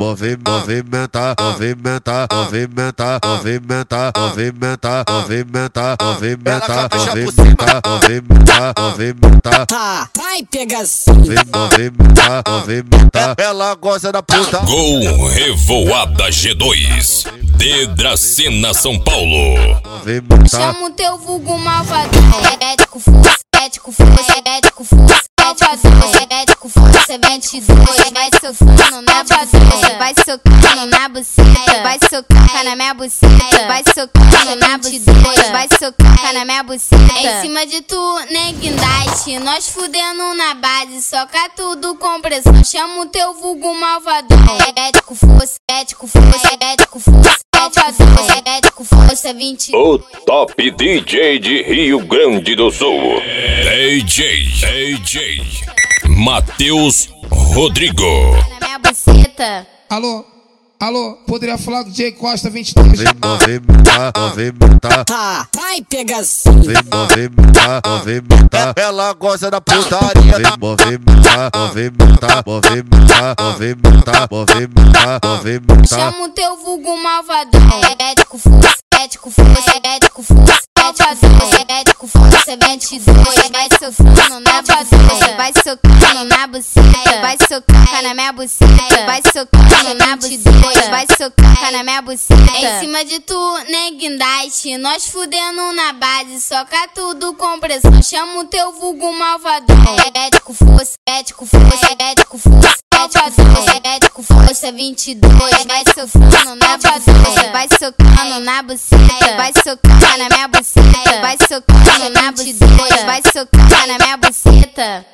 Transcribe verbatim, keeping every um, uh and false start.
movimenta, movimenta, movimenta, movimenta, movimenta, movimenta, movimenta, movimenta, movimenta, movimenta. Tá, vai pegar sim. Movimenta, movimenta. Ela gosta da puta. Gol Revoada G dois de Dracena, São Paulo. Chama o teu vulgo malvadão. Ético força, ético força, ético força, ético força, vinte e dois. Vai socando na buceta, vai socando na buceta, vai socar na minha buceta, vai socando na buceta, vai socar na minha buceta. Em cima de tu, nem guindaste, nós fudendo na base, soca tudo com pressão. Chama o teu vulgo malvadão. Ético força, ético força, ético força, ético força, vinte e dois. O top D J de Rio Grande do Sul. D J, D J Matheus Rodrigo. Na minha buceta. Alô, alô, poderia falar do D J Costa vinte e dois? Movimenta, movimenta. Tá, vai pegar sim. Movimenta, movimenta. Ela gosta da putaria. Movimenta, movimenta, movimenta, movimenta, movimenta, movimenta. Chama o teu vulgo malvadão. Ético força, ético força, ético força, ético força, vinte e dois. Vai socando na buceta, vai socando na buceta, vai socar na minha buceta, vai socando na buceta, vai socar na minha buceta. Em cima de tu, nem guindaste, nós fudendo na base, soca tudo com pressão. Chama o teu vulgo malvadão. Ético força, ético força, ético força, ético força, vinte e dois. Vai socando na buceta, vai socando na buceta, vai socar na minha buceta, vai socando na buceta, vai socar na minha buceta.